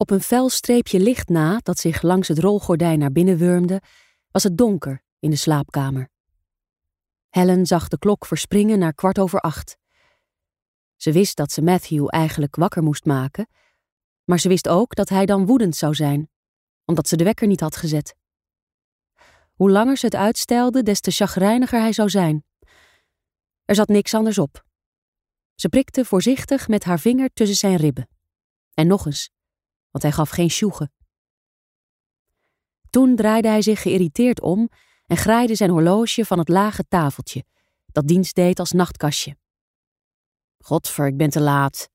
Op een fel streepje licht na, dat zich langs het rolgordijn naar binnen wurmde, was het donker in de slaapkamer. Helen zag de klok verspringen naar 7:15. Ze wist dat ze Matthew eigenlijk wakker moest maken, maar ze wist ook dat hij dan woedend zou zijn, omdat ze de wekker niet had gezet. Hoe langer ze het uitstelde, des te chagrijniger hij zou zijn. Er zat niks anders op. Ze prikte voorzichtig met haar vinger tussen zijn ribben. En nog eens, want hij gaf geen sjoegen. Toen draaide hij zich geïrriteerd om en graaide zijn horloge van het lage tafeltje, dat dienst deed als nachtkastje. Godver, ik ben te laat.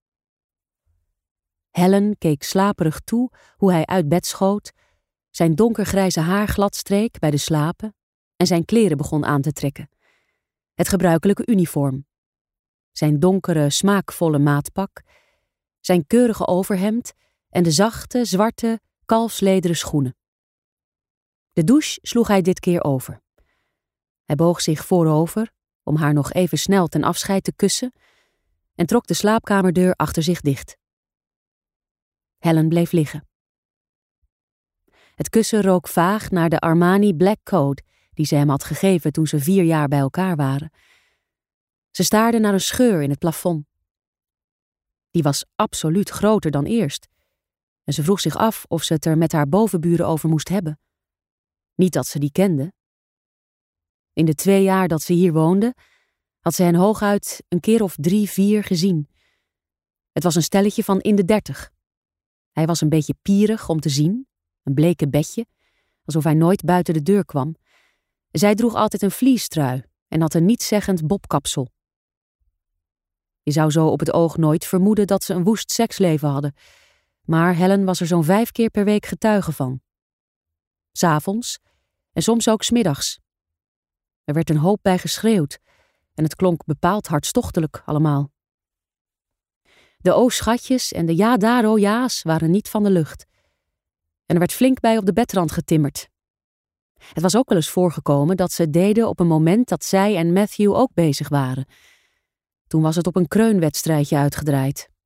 Helen keek slaperig toe hoe hij uit bed schoot, zijn donkergrijze haar gladstreek bij de slapen en zijn kleren begon aan te trekken. Het gebruikelijke uniform. Zijn donkere, smaakvolle maatpak, zijn keurige overhemd en de zachte, zwarte, kalfslederen schoenen. De douche sloeg hij dit keer over. Hij boog zich voorover om haar nog even snel ten afscheid te kussen en trok de slaapkamerdeur achter zich dicht. Helen bleef liggen. Het kussen rook vaag naar de Armani Black Coat die ze hem had gegeven toen ze 4 jaar bij elkaar waren. Ze staarde naar een scheur in het plafond. Die was absoluut groter dan eerst en ze vroeg zich af of ze het er met haar bovenburen over moest hebben. Niet dat ze die kende. In de 2 jaar dat ze hier woonde, had ze hen hooguit een keer of 3, 4 gezien. Het was een stelletje van in de 30. Hij was een beetje pierig om te zien, een bleke bedje, alsof hij nooit buiten de deur kwam. Zij droeg altijd een vliestrui en had een nietszeggend bobkapsel. Je zou zo op het oog nooit vermoeden dat ze een woest seksleven hadden, maar Helen was er zo'n 5 keer per week getuige van. 's Avonds en soms ook 's middags. Er werd een hoop bij geschreeuwd en het klonk bepaald hartstochtelijk allemaal. De o-schatjes en de ja daar o ja's waren niet van de lucht. En er werd flink bij op de bedrand getimmerd. Het was ook wel eens voorgekomen dat ze het deden op een moment dat zij en Matthew ook bezig waren. Toen was het op een kreunwedstrijdje uitgedraaid.